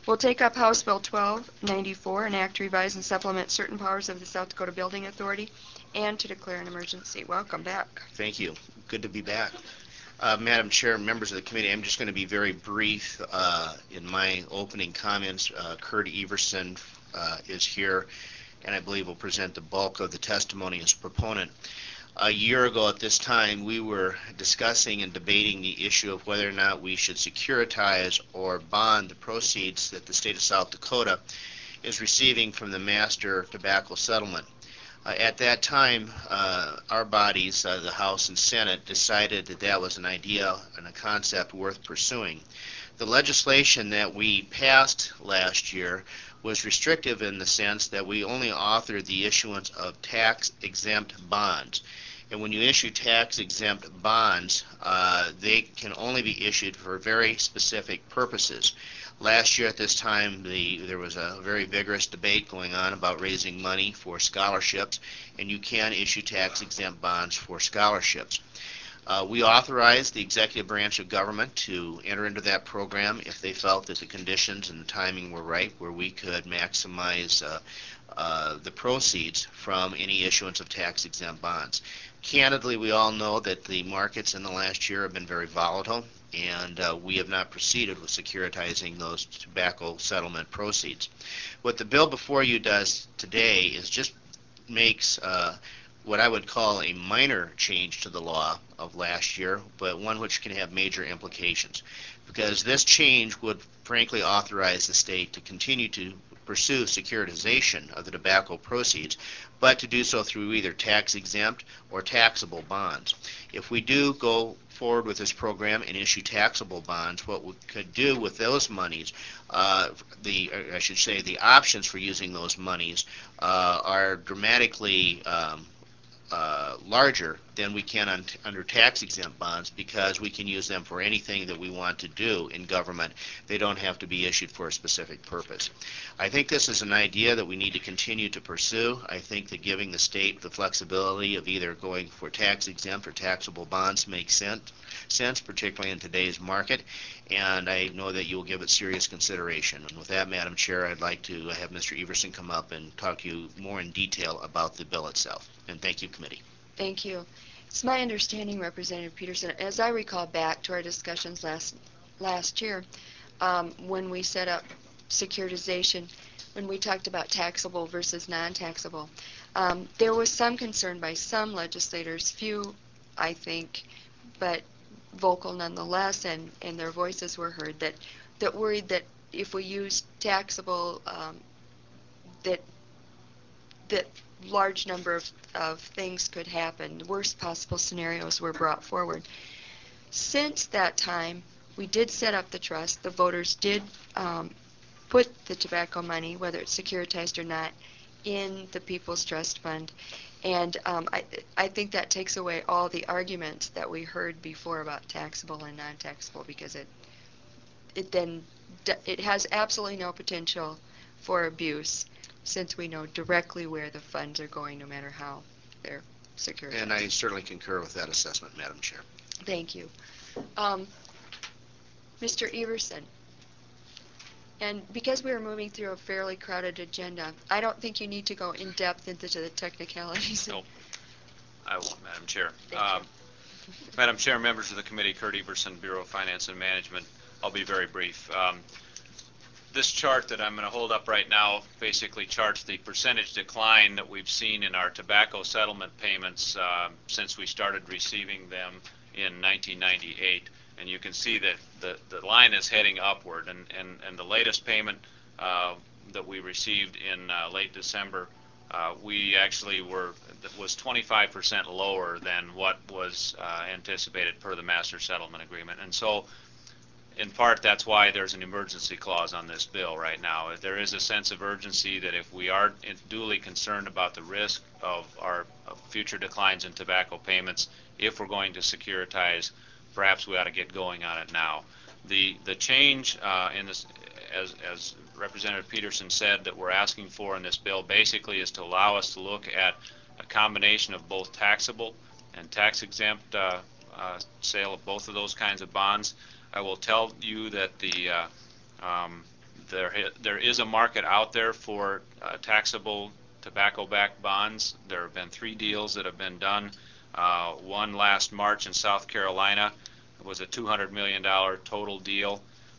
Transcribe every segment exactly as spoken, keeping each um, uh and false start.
We'll take up House Bill twelve ninety-four, an act to revise and supplement certain powers of the South Dakota Building Authority and to declare an emergency. Welcome back. Thank you. Good to be back. Uh, Madam Chair, members of the committee, I'm just going to be very brief uh, in my opening comments. Uh, Kurt Everson uh, is here, and I believe will present the bulk of the testimony as proponent. A year ago at this time, we were discussing and debating the issue of whether or not we should securitize or bond the proceeds that the state of South Dakota is receiving from the master tobacco settlement. Uh, at that time, uh, our bodies, uh, the House and Senate, decided that that was an idea and a concept worth pursuing. The legislation that we passed last year was restrictive in the sense that we only authored the issuance of tax-exempt bonds. And when you issue tax-exempt bonds, uh, they can only be issued for very specific purposes. Last year at this time, the, there was a very vigorous debate going on about raising money for scholarships, and you can issue tax-exempt bonds for scholarships. Uh, we authorized the executive branch of government to enter into that program if they felt that the conditions and the timing were right, where we could maximize uh, uh, the proceeds from any issuance of tax-exempt bonds. Candidly, we all know that the markets in the last year have been very volatile, and uh, we have not proceeded with securitizing those tobacco settlement proceeds. What the bill before you does today is just makes uh, what I would call a minor change to the law of last year, but one which can have major implications, because this change would frankly authorize the state to continue to pursue securitization of the tobacco proceeds, but to do so through either tax-exempt or taxable bonds. If we do go forward with this program and issue taxable bonds, what we could do with those monies, uh, the I should say the options for using those monies uh, are dramatically um, uh, larger than we can on, under tax-exempt bonds, because we can use them for anything that we want to do in government. They don't have to be issued for a specific purpose. I think this is an idea that we need to continue to pursue. I think that giving the state the flexibility of either going for tax-exempt or taxable bonds makes sense, sense, particularly in today's market, and I know that you will give it serious consideration. And with that, Madam Chair, I'd like to have Mister Everson come up and talk to you more in detail about the bill itself. And thank you, committee. Thank you. It's my understanding, Representative Peterson, as I recall back to our discussions last last year, um, when we set up securitization, when we talked about taxable versus non-taxable, um, there was some concern by some legislators, few, I think, but vocal nonetheless, and, and their voices were heard, that, that worried that if we used taxable, um, that that large number of, of things could happen. The worst possible scenarios were brought forward. Since that time, we did set up the trust. The voters did um, put the tobacco money, whether it's securitized or not, in the People's Trust Fund. And um, I, I think that takes away all the arguments that we heard before about taxable and non-taxable, because it it then it has absolutely no potential for abuse, since we know directly where the funds are going, no matter how they're securitized. And I certainly concur with that assessment, Madam Chair. Thank you. Um, Mister Everson, and because we are moving through a fairly crowded agenda, I don't think you need to go in depth into the technicalities. Nope, I won't, Madam Chair. Thank Um, you. Madam Chair, members of the committee, Kurt Everson, Bureau of Finance and Management. I'll be very brief. Um, This chart that I'm going to hold up right now basically charts the percentage decline that we've seen in our tobacco settlement payments uh, since we started receiving them in nineteen ninety-eight. And you can see that the, the line is heading upward. And, and, and the latest payment uh, that we received in uh, late December, uh, we actually were was twenty-five percent lower than what was uh, anticipated per the master settlement agreement. And so, in part, that's why there's an emergency clause on this bill right now. There is a sense of urgency that if we are duly concerned about the risk of our of future declines in tobacco payments, if we're going to securitize, perhaps we ought to get going on it now. The the change uh, in this, as, as Representative Peterson said, that we're asking for in this bill basically is to allow us to look at a combination of both taxable and tax-exempt uh, uh, sale of both of those kinds of bonds. I will tell you that the uh, um, there there is a market out there for uh, taxable tobacco-backed bonds. There have been three deals that have been done. Uh, one last March in South Carolina. It was a two hundred million dollars total deal,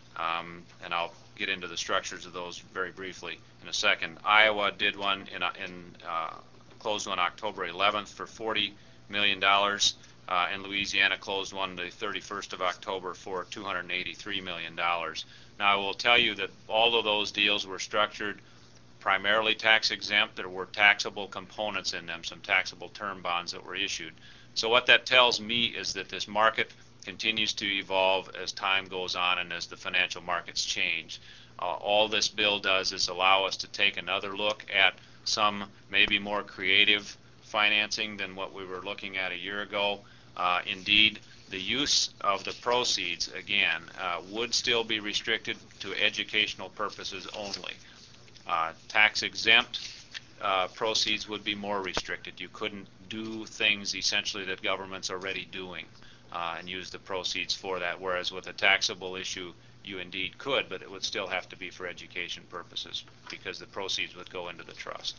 um, and I'll get into the structures of those very briefly in a second. Iowa did one in, in uh, closed one October eleventh for forty million dollars, uh, and Louisiana closed one the thirty-first of October for two hundred eighty-three million dollars. Now, I will tell you that all of those deals were structured primarily tax exempt. There were taxable components in them, some taxable term bonds that were issued. So what that tells me is that this market continues to evolve as time goes on and as the financial markets change. Uh, all this bill does is allow us to take another look at some maybe more creative financing than what we were looking at a year ago. Uh, indeed, the use of the proceeds, again, uh, would still be restricted to educational purposes only. Uh, tax exempt uh, proceeds would be more restricted. You couldn't do things essentially that government's already doing uh, and use the proceeds for that, whereas with a taxable issue you indeed could, but it would still have to be for education purposes because the proceeds would go into the trust.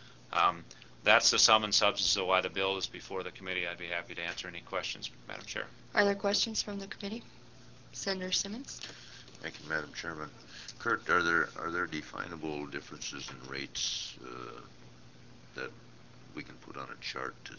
Um, that's the sum and substance of why the bill is before the committee. I'd be happy to answer any questions, Madam Chair. Are there questions from the committee? Senator Simmons? Thank you, Madam Chairman. Kurt, are there are there definable differences in rates uh, that we can put on a chart? To,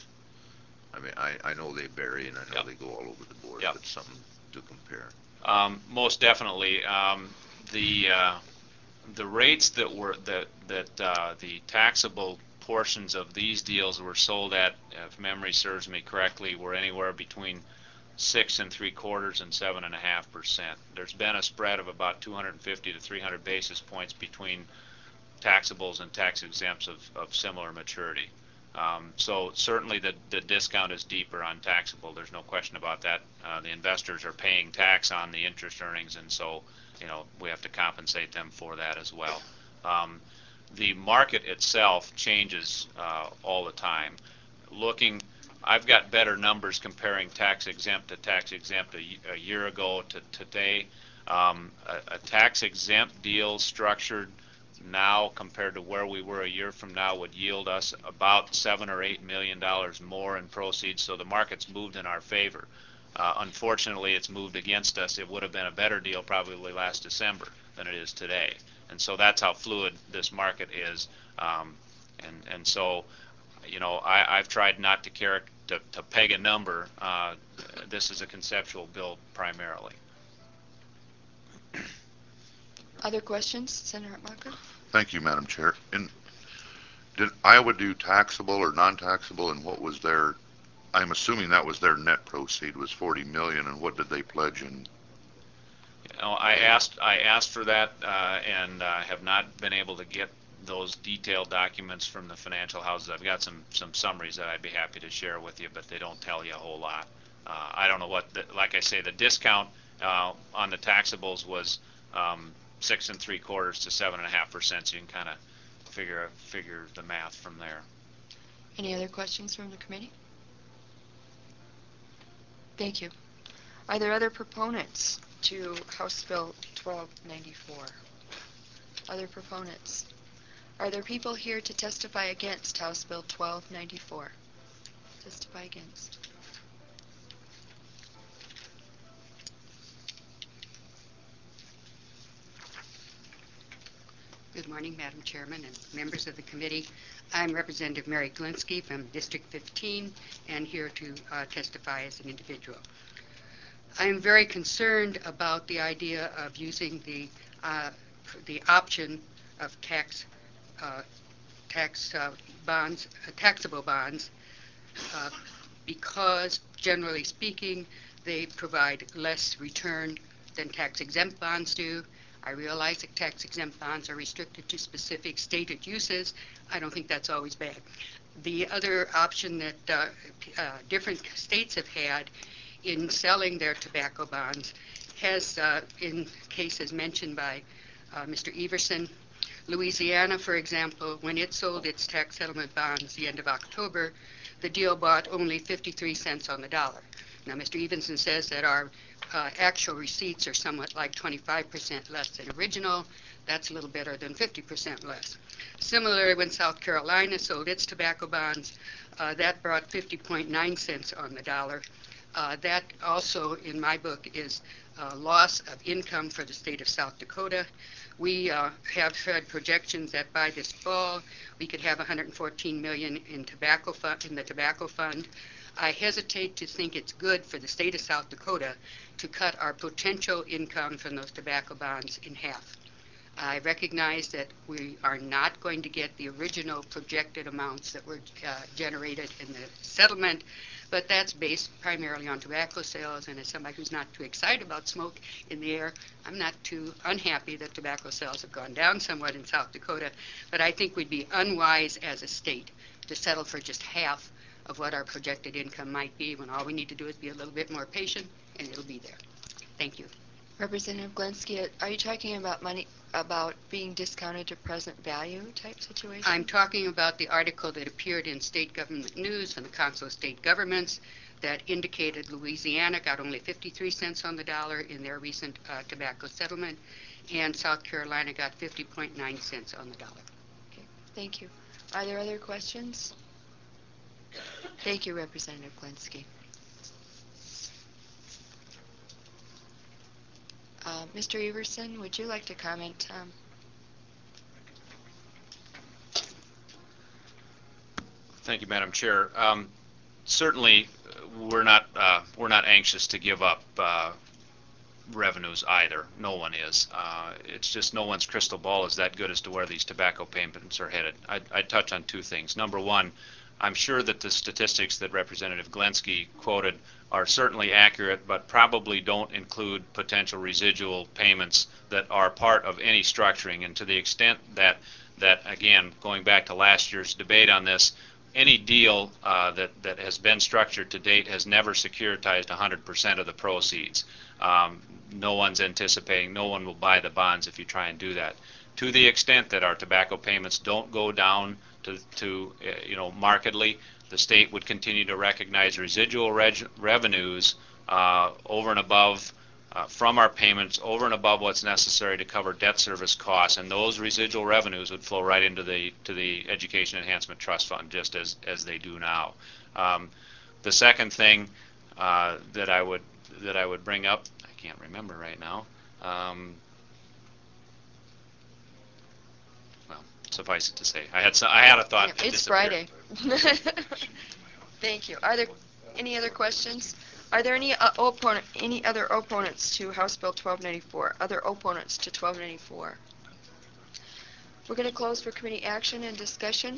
I mean, I, I know they vary and I know Yep. they go all over the board, Yep. but something to compare. Um, most definitely. Um, the uh, the rates that were that that uh, the taxable portions of these deals were sold at, if memory serves me correctly, were anywhere between six and three quarters and seven and a half percent. There's been a spread of about two hundred fifty to three hundred basis points between taxables and tax exempts of, of similar maturity. Um, so certainly the, the discount is deeper on taxable. There's no question about that. Uh, the investors are paying tax on the interest earnings, and so you know we have to compensate them for that as well. Um, the market itself changes uh, all the time. Looking I've got better numbers comparing tax exempt to tax exempt a, a year ago to today. Um, a, a tax exempt deal structured now compared to where we were a year from now would yield us about seven or eight million dollars more in proceeds. So the market's moved in our favor. Uh, unfortunately, it's moved against us. It would have been a better deal probably last December than it is today. And so that's how fluid this market is. Um, and and so. You know, I, I've tried not to, care, to, to peg a number. Uh, this is a conceptual bill primarily. Other questions? Senator Hutmacher? Thank you, Madam Chair. And did Iowa do taxable or non-taxable, and what was their, I'm assuming that was their net proceed was forty million dollars, and what did they pledge in? You know, I asked, I asked for that uh, and uh, have not been able to get those detailed documents from the financial houses. I've got some some summaries that I'd be happy to share with you, but they don't tell you a whole lot. Uh, I don't know what, the, like I say, the discount uh, on the taxables was um, six and three quarters to seven and a half percent. So you can kind of figure figure the math from there. Any other questions from the committee? Thank you. Are there other proponents to House Bill twelve ninety-four? Other proponents? Are there people here to testify against House Bill twelve ninety-four? Testify against. Good morning, Madam Chairman and members of the committee. I'm Representative Mary Glinsky from District fifteen and here to uh, testify as an individual. I am very concerned about the idea of using the uh, the option of tax uh, tax uh, bonds, uh, taxable bonds, uh, because generally speaking, they provide less return than tax-exempt bonds do. I realize that tax-exempt bonds are restricted to specific stated uses. I don't think that's always bad. The other option that uh, uh, different states have had in selling their tobacco bonds has, uh, in cases mentioned by uh, Mister Everson, Louisiana, for example, when it sold its tax settlement bonds the end of October, the deal bought only fifty-three cents on the dollar. Now, Mister Evenson says that our uh, actual receipts are somewhat like twenty-five percent less than original. That's a little better than fifty percent less. Similarly, when South Carolina sold its tobacco bonds, uh, that brought fifty point nine cents on the dollar. Uh, that also, in my book, is a loss of income for the state of South Dakota. We uh, have had projections that by this fall we could have one hundred fourteen million dollars in tobacco fund, in the tobacco fund. I hesitate to think it's good for the state of South Dakota to cut our potential income from those tobacco bonds in half. I recognize that we are not going to get the original projected amounts that were uh, generated in the settlement, but that's based primarily on tobacco sales, and as somebody who's not too excited about smoke in the air, I'm not too unhappy that tobacco sales have gone down somewhat in South Dakota, but I think we'd be unwise as a state to settle for just half of what our projected income might be, when all we need to do is be a little bit more patient, and it'll be there. Thank you. Representative Glenski, are you talking about money, about being discounted to present value type situation? I'm talking about the article that appeared in State Government News from the Council of State Governments that indicated Louisiana got only fifty-three cents on the dollar in their recent uh, tobacco settlement, and South Carolina got fifty point nine cents on the dollar. Okay, thank you. Are there other questions? Thank you, Representative Glenski. Uh, Mister Everson, would you like to comment? Um, Thank you, Madam Chair. Um, certainly, uh, we're not uh, we're not anxious to give up uh, revenues either. No one is. Uh, it's just no one's crystal ball is that good as to where these tobacco payments are headed. I'd, I'd touch on two things. Number one, I'm sure that the statistics that Representative Glenski quoted are certainly accurate, but probably don't include potential residual payments that are part of any structuring. And to the extent that, that again, going back to last year's debate on this, any deal uh, that, that has been structured to date has never securitized one hundred percent of the proceeds. Um, no one's anticipating, no one will buy the bonds if you try and do that. To the extent that our tobacco payments don't go down to, to uh, you know, markedly, the state would continue to recognize residual reg revenues uh, over and above uh, from our payments over and above what's necessary to cover debt service costs, and those residual revenues would flow right into the to the Education Enhancement Trust Fund, just as as they do now. Um, the second thing uh, that I would that I would bring up, I can't remember right now. Um, well, suffice it to say, I had some, I had a thought. yeah, it's Friday. Thank you. Are there any other questions? Are there any uh, opponent, any other opponents to House Bill twelve ninety-four? Other opponents to twelve ninety-four? We're going to close for committee action and discussion.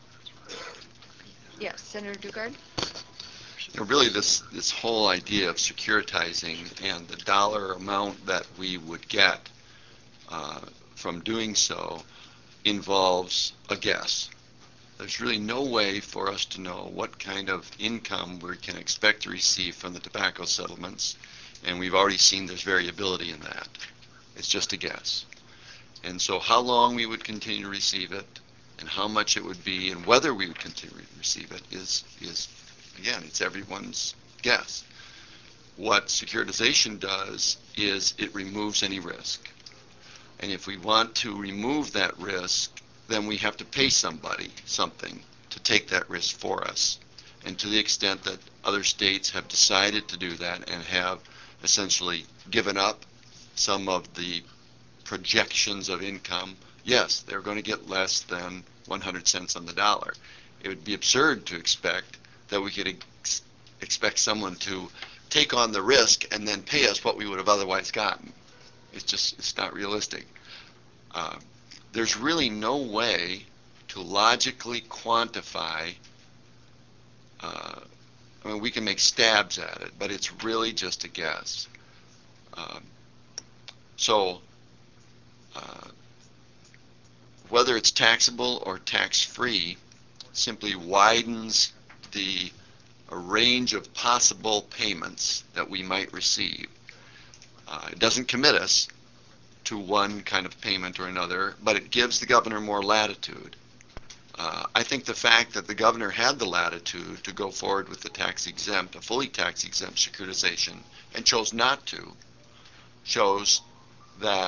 Yes, Senator Dugard. You know, really, this this whole idea of securitizing and the dollar amount that we would get uh, from doing so involves a guess. There's really no way for us to know what kind of income we can expect to receive from the tobacco settlements, and we've already seen there's variability in that. It's just a guess. And so how long we would continue to receive it, and how much it would be, and whether we would continue to receive it is, is again, it's everyone's guess. What securitization does is it removes any risk. And if we want to remove that risk, then we have to pay somebody something to take that risk for us. And to the extent that other states have decided to do that and have essentially given up some of the projections of income, yes, they're going to get less than one hundred cents on the dollar. It would be absurd to expect that we could ex expect someone to take on the risk and then pay us what we would have otherwise gotten. It's just, it's not realistic. Uh, there's really no way to logically quantify, uh, I mean, we can make stabs at it, but it's really just a guess. Um, so, uh, whether it's taxable or tax-free simply widens the a range of possible payments that we might receive. Uh, it doesn't commit us to one kind of payment or another, but it gives the governor more latitude. Uh, I think the fact that the governor had the latitude to go forward with the tax-exempt, a fully tax-exempt securitization, and chose not to, shows that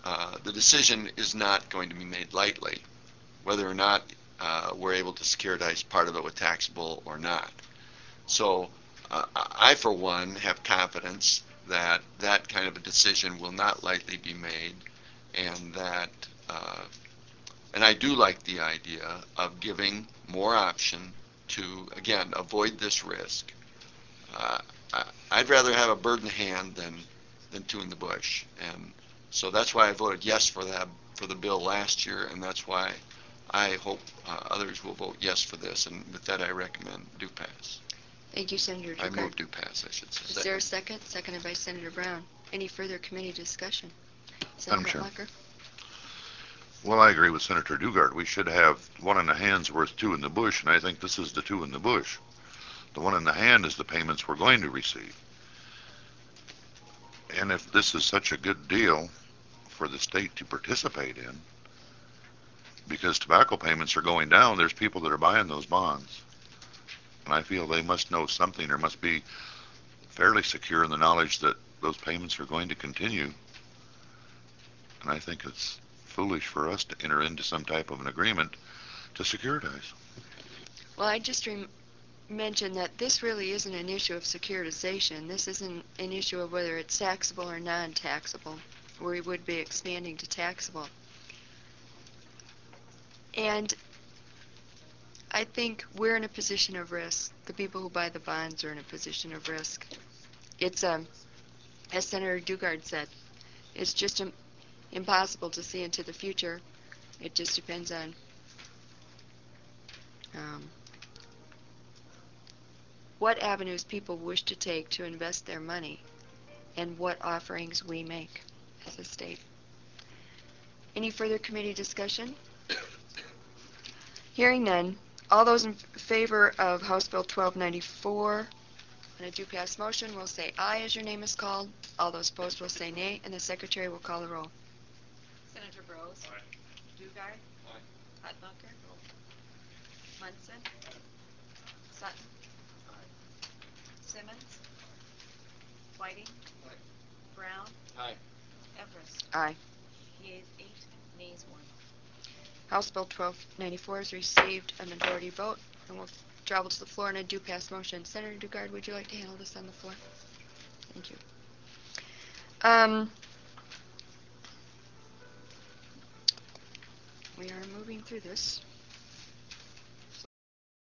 uh, the decision is not going to be made lightly, whether or not uh, we're able to securitize part of it with taxable or not. So uh, I, for one, have confidence that that kind of a decision will not lightly be made, and that, uh, and I do like the idea of giving more option to, again, avoid this risk. Uh, I, I'd rather have a bird in the hand than, than two in the bush, and so that's why I voted yes for that, for the bill last year, and that's why I hope uh, others will vote yes for this, and with that I recommend do pass. Thank you, Senator I Dugard. move do pass, I should say. Is there a second? Seconded by Senator Brown. Any further committee discussion? Madam Senator Chair. Hutmacher? Well, I agree with Senator Dugard. We should have one in the hand's worth two in the bush, and I think this is the two in the bush. The one in the hand is the payments we're going to receive. And if this is such a good deal for the state to participate in, because tobacco payments are going down, there's people that are buying those bonds. And I feel they must know something, or must be fairly secure in the knowledge that those payments are going to continue. And I think it's foolish for us to enter into some type of an agreement to securitize. Well, I just rem- mentioned that this really isn't an issue of securitization. This isn't an issue of whether it's taxable or non-taxable. We would be expanding to taxable. And I think we're in a position of risk. The people who buy the bonds are in a position of risk. It's, um, as Senator Dugard said, it's just um, impossible to see into the future. It just depends on um, what avenues people wish to take to invest their money and what offerings we make as a state. Any further committee discussion? Hearing none, all those in favor of House Bill twelve ninety-four on a do pass motion will say aye as your name is called. All those opposed will say nay, and the secretary will call the roll. Senator Brose? Aye. Dugard? Aye. Hutmacher? Munson? Sutton? Simmons? Whiting? Aye. Brown? Aye. Everest? Aye. Yeas eight, nays one. House Bill twelve ninety-four has received a majority vote and will travel to the floor on a do pass motion. Senator Dugard, would you like to handle this on the floor? Thank you. Um, we are moving through this.